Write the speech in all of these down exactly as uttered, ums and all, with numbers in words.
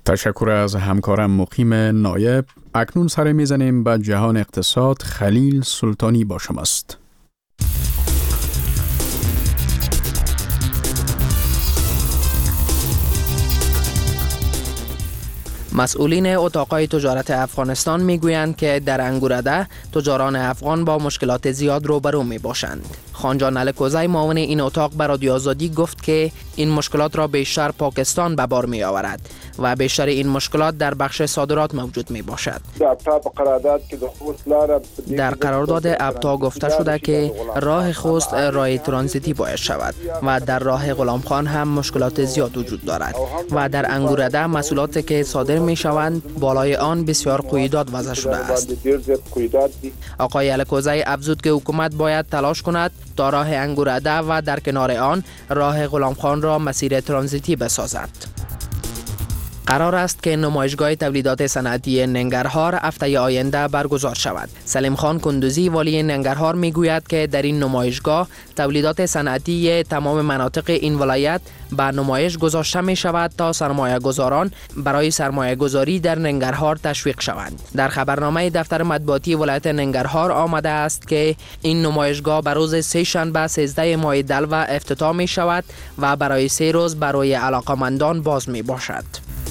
تشکر از همکارم مقیم نایب. اکنون سر میزنیم به جهان اقتصاد. خلیل سلطانی با شماست. مسئولین اتاقهای تجارت افغانستان میگویند که در انگورده تجاران افغان با مشکلات زیاد روبرو می باشند. خانجان الکوزی معاون این اتاق به رادیو آزادی گفت که این مشکلات را بیشتر پاکستان به بار می آورد و بیشتر این مشکلات در بخش صادرات موجود می باشد. در قرارداد ابتا گفته شده که راه خوست راه ترانزیتی باید شود و در راه غلامخان هم مشکلات زیاد وجود دارد و در انگورده محصولات که صادر می شوند بالای آن بسیار قیودات وضع شده است. آقای الکوزی افزود که حکومت باید تلاش کند تا راه انگورده و در کنار آن راه غلامخان را مسیر ترانزیتی بسازد. قرار است که نمایشگاه تولیدات صنعتی ننگرهار هفته آینده برگزار شود. سلیم خان کندوزی والی ننگرهار میگوید که در این نمایشگاه تولیدات صنعتی تمام مناطق این ولایت به نمایش گذاشته می شود تا سرمایه گذاران برای سرمایه گذاری در ننگرهار تشویق شوند. در خبرنامه دفتر مطبوعاتی ولایت ننگرهار آمده است که این نمایشگاه بر روز سه شنبه سیزده ماه دلو افتتاح می شود و برای سه روز برای علاقمندان باز می باشد.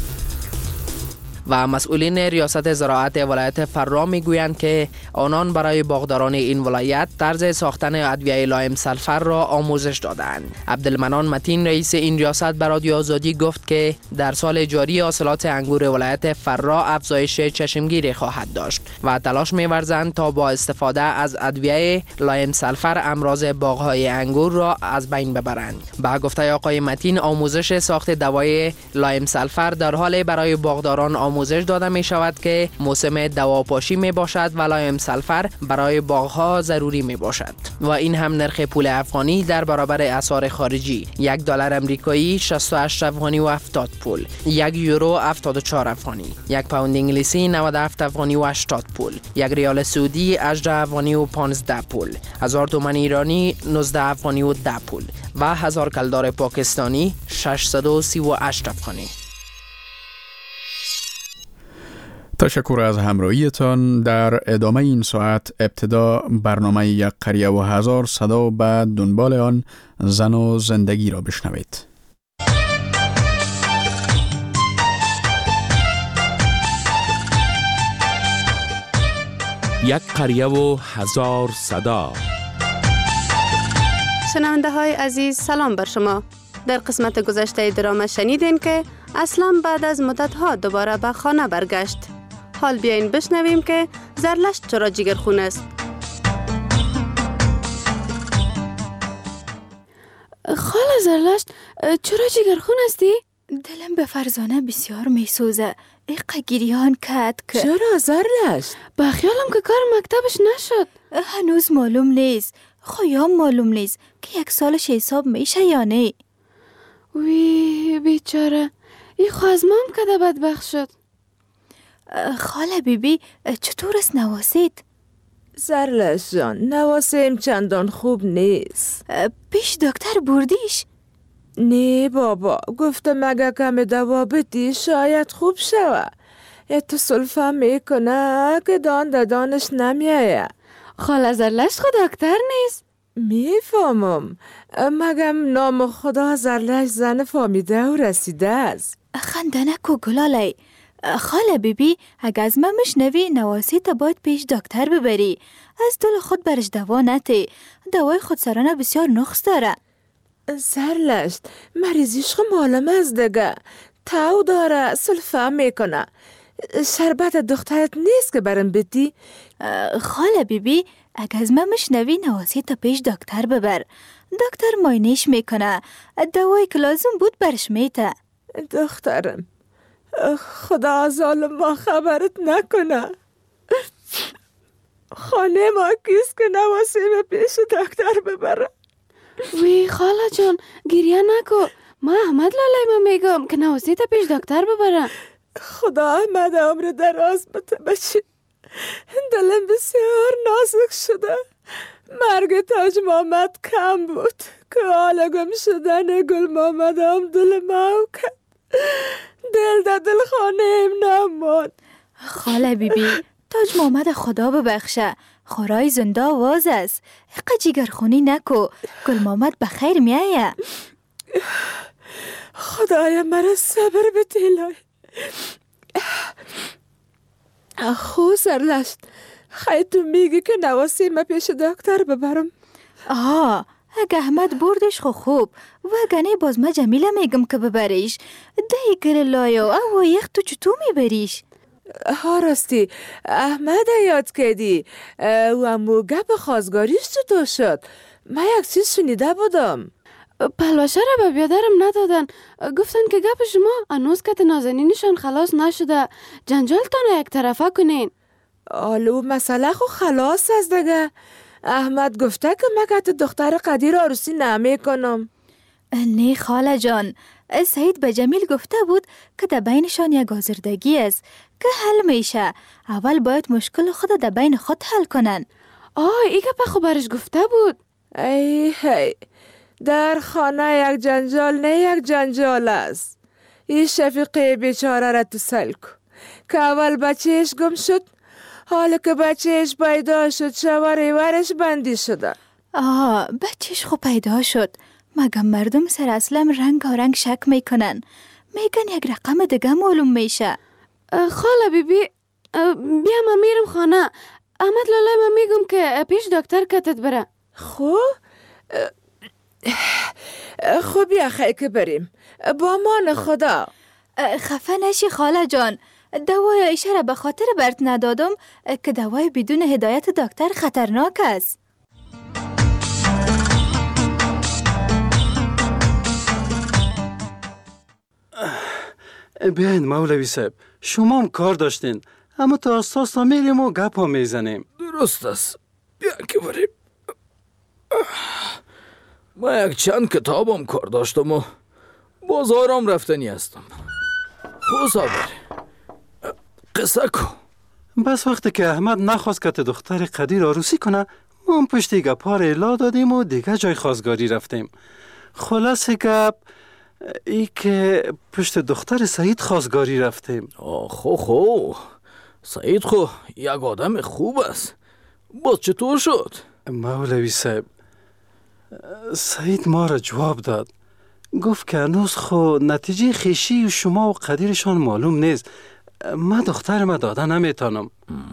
و مسئولین ریاست زراعت ولایت فرا میگویند که آنان برای باغداران این ولایت طرز ساختن ادویه لایم سلفر را آموزش دادند. عبدالمنان متین رئیس این ریاست به رادیو آزادی گفت که در سال جاری حاصلات انگور ولایت فرا افزایش چشمگیری خواهد داشت و تلاش می‌ورزند تا با استفاده از ادویه لایم سلفر امراض باغ‌های انگور را از بین ببرند. با گفته آقای متین آموزش ساخت دوای لایم سلفر در حال برای باغداران آموزش داده می شود که موسم دواپاشی می باشد و لایم سلفر برای باغها ضروری می باشد و این هم نرخ پول افغانی در برابر اسعار خارجی. یک دلار امریکایی شصت و هشت افغانی و هفتاد پول، یک یورو هفتاد و چهار افغانی، یک پوند انگلیسی نود و هفت افغانی و هشتاد پول، یک ریال سعودی هجده افغانی و پانزده پول، هزار تومان ایرانی نوزده افغانی و ده پول و هزار کلدار پاکستانی ششصد و سی و هشت افغانی. تشکر از همراهیتان. در ادامه این ساعت ابتدا برنامه یک قریه و هزار صدا به دنبال آن زن و زندگی را بشنوید. یک قریه و هزار صدا. شنونده های عزیز سلام بر شما. در قسمت گذشته درام شنیدین که اسلم بعد از مدت ها دوباره به خانه برگشت. حال بیاین بشنویم که زرلشت چرا جگرخون است. خاله زرلشت چرا جگرخون هستی؟ دلم به فرزانه بسیار میسوزه. ایقا گریان کت که چرا زرلشت؟ با خیالم که کار مکتبش نشد. هنوز معلوم نیست. خواهیم معلوم نیست که یک سالش حساب میشه یا نه. وی بیچاره ای خواز مام کده بدبخت شد. خاله بیبی چطور است نواسیت؟ زرلشت جان نواسیم چندان خوب نیست. پیش دکتر بردیش؟ نه بابا گفتم اگه کم دوا بدی شاید خوب شوه. اتصال فهم میکنه که دان دادانش نمیایه. خاله زرلشت خود دکتر نیست؟ میفهمم مگم نام خدا زرلشت زن فامیده و رسیده است. خنده نکو گلالی. خاله بیبی اگه از من مشنوی نواسی تا باید پیش دکتر ببری. از دل خود برش دوا نتی. دوای خودسرانه بسیار نقص داره. زرلشت مریضیش خو معلوم از دگه تاو داره سلفه میکنه. شربت دخترت نیست که برم بدی؟ خاله بیبی اگه از من مشنوی نواسی تا پیش دکتر ببر. دکتر ماینش میکنه. دوای که لازم بود برش میته. دخترم خدا ظالم ما خبرت نکنه. خانه ما کیست که نواسیم پیش دکتر ببره؟ وی خاله جان گریه نکو. ما احمد لالای ما میگم که نواسی تا پیش دکتر ببره. خدا احمد عمر دراز بته بچی. دلم بسیار نازک شده. مرگ تاج محمد کم بود که حالا گم شدن گل محمد هم دل ما کرد. دل در دل خانه نماد. خاله بی بی تاج محمد خدا ببخشه، خورای زنده آواز است. اقا جیگر خونی نکو، گل محمد بخیر میایه. خدایا مرا صبر بده الهی. خو سرلشت، خیلی تو میگی که نواسی ما پیش دکتر ببرم. آه اگه احمد بردش خو خوب و اگه نه باز ما جمیله میگم که ببریش. دهی گره لایو او یخ تو چطور میبریش؟ ها راستی احمد یاد کردی و امو گپ خواستگاریش چطور شد؟ من یک چیز شنیده بودم. پلوشه را به بیادرم ندادن، گفتن که گپ شما انوز کت نازنینشان خلاص نشده، جنجالتان یک طرفه کنین. آلو مسئله خو خلاص است دیگه. احمد گفته که من کت دختر قدیر عروسی نمی کنم. نه خاله جان، سعید به جمیل گفته بود که در بینشان یک آزردگی است که حل میشه. اول باید مشکل خود در بین خود حل کنن. آه ای گپ خو برش گفته بود. ای هی در خانه یک جنجال نه یک جنجال است. این شفیقه بیچاره را تو سل کن که اول بچهش گم شد، حالا که بچهش پیدا شد شواری ورش بندی شده. آه بچهش خو پیدا شد، مگم مردم سر اصلم رنگ و رنگ شک میکنن، میگن یک رقم دیگه معلوم میشه. خاله بی بی بیا ما میرم خانه. احمد لالا ما میگم که پیش دکتر کتت بره. خو خو بیا خیلی که بریم با مان خدا. خفه نشی خاله جان، دوای ایشه را به خاطر برت ندادم که دوای بدون هدایت دکتر خطرناک است. بیاین مولوی صاحب، شما هم کار داشتین، اما تا اساس میریم و گپ ها میزنیم. درست است، بیا که بریم. ما یک چند کتابم کار داشتم و بازارم رفتنی هستم. خود صابر قصه کو. بس وقتی که احمد نخواست که دختر قدیر عروسی کنه، ما هم پشتی گپ ها را الا دادیم و دیگه جای خواستگاری رفتیم. خلاص گپ ای که پشت دختر سعید خواستگاری رفتیم. آه خو خو سعید خو یک آدم خوب است. باز چطور شد؟ مولوی صاحب، سعید ما را جواب داد، گفت که هنوز خو نتیجه خیشی شما و قدیرشان معلوم نیست. من دختر ما داده نمیتانم.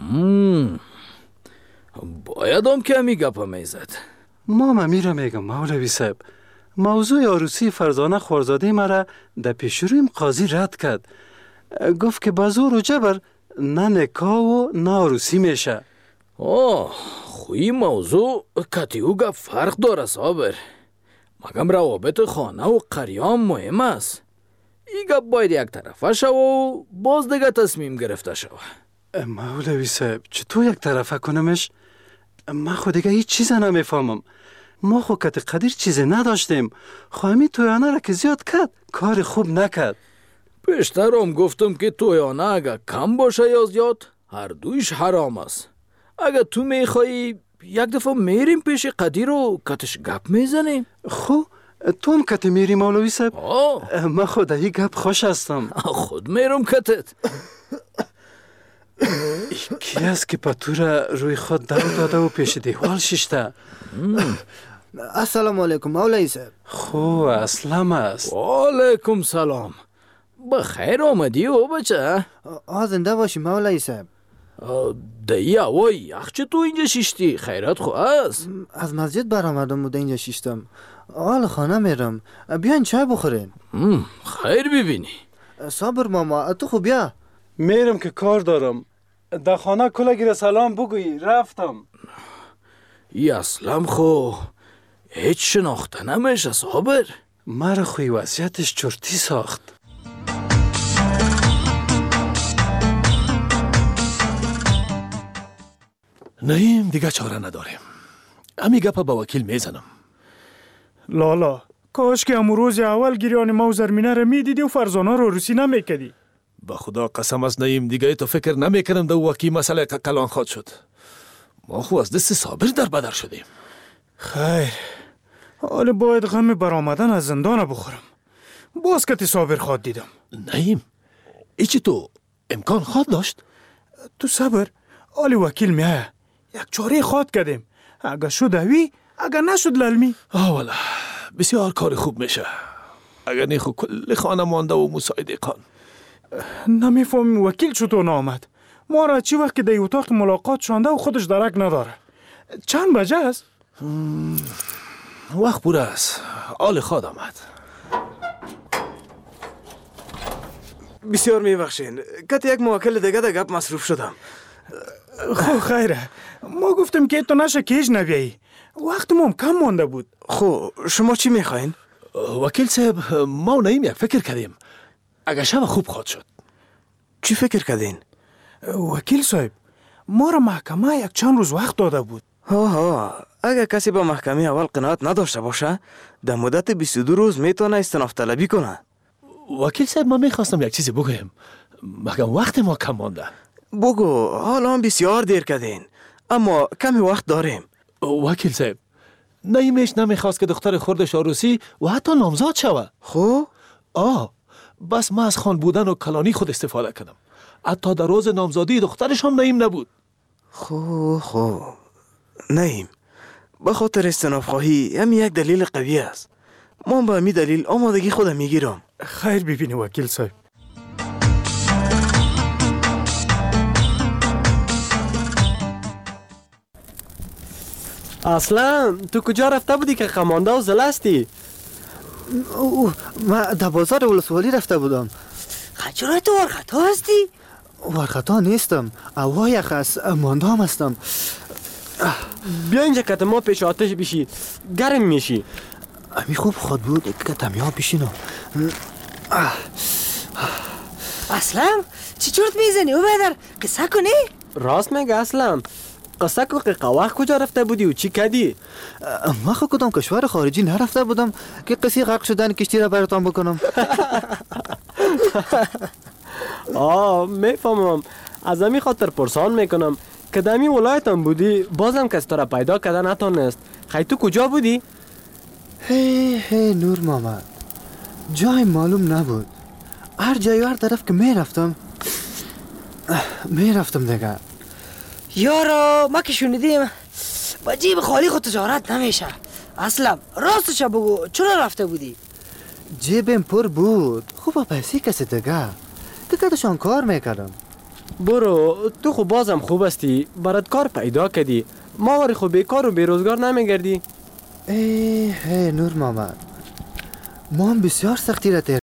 باید هم که همی گپا میزد. ما ممیره میگم مولوی صاحب، موضوع عروسی فرزانه خورزاده مرا در پیشرویم قاضی رد کرد. گفت که با زور و جبر نه نکاح و نه عروسی میشه. آه خوی موضوع کتیو گپ فرق داره صابر. مگم روابط خانه و قریام مهم است. ای گپ باید یک طرفه شو و باز دیگه تصمیم گرفته شو. مولوی صاحب چطور یک طرفه کنمش؟ من خود دیگه هیچ چیز نمیفهمم. ما خو کت قدیر چیزی نداشتیم، خواهمی تویانه را که زیاد کرد کار خوب نکرد. پیشترم گفتم که تویانه اگه کم باشه یا زیاد هر دویش حرام است. اگه تو میخوایی یک دفعه میریم پیش قدیر و کتش گپ میزنیم. خو تو هم کت میری مولوی صاحب؟ آه من خود هی گپ خوش هستم. خود میرم کتت. کی است که پتو را روی خود دو داده و پیش دیوال ششته؟ السلام علیکم مولوی صاحب. خو اسلام است. و علیکم سلام. بخیر آمدی و بچه. آه زنده باشی مولوی صاحب. دایی هوای یخ چه تو اینجا شیشتی؟ خیرت خو است؟ از مسجد برآمدم و ده اینجا شیشتم. حال خانه میرم، بیاین چای بخورین. خیر ببینی. صابر ماما تو خوب بیا. میرم که کار دارم. در خانه کلگی سلام بگویی رفتم. ای اسلام خو هیچ شناخته نمیشه صابر. مرا خوی وضعیتش چرتی ساخت. نهیم دیگه چاره نداریم. امی گپا با وکیل میزنم. لالا کاش که امروز اول گریان ما و زرمینه را میدیدی و فرزانه رو عروسی نمیکدی. با خدا قسم از نهیم دیگه تو فکر نمیکنم دو وکی مسئله کلان خود شد. ما خو از دست صابر در بدر شدیم. خیر حالا باید غم برآمدن از زندان بخورم. باز کت صابر خواد دیدم. نعیم ایچی تو امکان خواد داشت؟ تو صبر آلی وکیل میه یک چاره خواد کردیم. اگه شد اوی اگه نشد للمی. آه والا بسیار کار خوب میشه. اگر نیخو کل خانه مانده و مساعده کن. نمیفهمیم وکیل چطور نامد. ما را چی وقت که در اتاق ملاقات شانده و خودش درک نداره. چند بجه است؟ وقت بوده است. آل خواد آمد. بسیار میبخشین. کت یک موکل دیگه در گپ مصروف شدم. خو خیره. ما گفتم که تو نشه کیش نبیایی. وقت ما هم کم مانده بود. خو شما چی میخواین؟ وکیل صاحب ما و نعیم یک فکر کردیم. اگر شب خوب خواد شد. چی فکر کردین؟ وکیل صاحب ما را محکمه یک چند روز وقت داده بود. ها ها اگر کسی با محکمه اول قناعت نداشته باشه در مدت بیست و دو روز میتونه استناف طلبی کنه. وکیل صاحب ما میخواستم یک چیزی بگویم مگم وقت ما کم مانده. بگو حالا هم بسیار دیر کردین اما کمی وقت داریم. وکیل صاحب نعیمش نمیخواست که دختر خوردش عروسی و حتی نامزاد شوه. خب آه بس ما از خان بودن و کلانی خود استفاده کردم. حتی در روز نامزادی دخترش هم نعیم نبود. خب خب نعیم به خاطر استناف خواهی هم یک دلیل قوی است. من به می دلیل آمادگی خودم میگیرم. خیر ببینی وکیل صاحب. اصلا تو کجا رفته بودی که خمانده و زلستی؟ اوه ما در بازار ولسوالی رفته بودم. خجرات تو ورخطا هستی؟ ورخطا نیستم. اوا یخ است مانده هم هستم. بیا اینجا که ما پیش آتش بشی گرم میشی. امی خوب خود بود که تمیاب بشینم. اسلم چی چورت میزنی او بدر قصه کنی؟ راست میگه اسلم قصه کو که قواخ کجا رفته بودی و چی کردی؟ ما خود کدام کشور خارجی نرفته بودم که قصه غرق شدن کشتی را براتان بکنم. آه میفهمم. از امی خاطر پرسان میکنم که دمی ولایتم بودی بازم کس تو را پیدا کردن نتونست. خیلی تو کجا بودی؟ هی هی نور محمد جای معلوم نبود. هر جای هر طرف که میرفتم میرفتم دیگه. یارا ما که شنیدیم با جیب خالی خود تجارت نمیشه. اصلا راستش بگو چرا رفته بودی؟ جیبم پر بود. خوب پیسی کسی دیگه دیگه داشتم کار میکردم. برو تو خب بازم خوب هستی برات کار پیدا کردی. ما وری خب بیکار و بیروزگار نمیگردی. ای هی نور محمد ما هم بسیار سختی را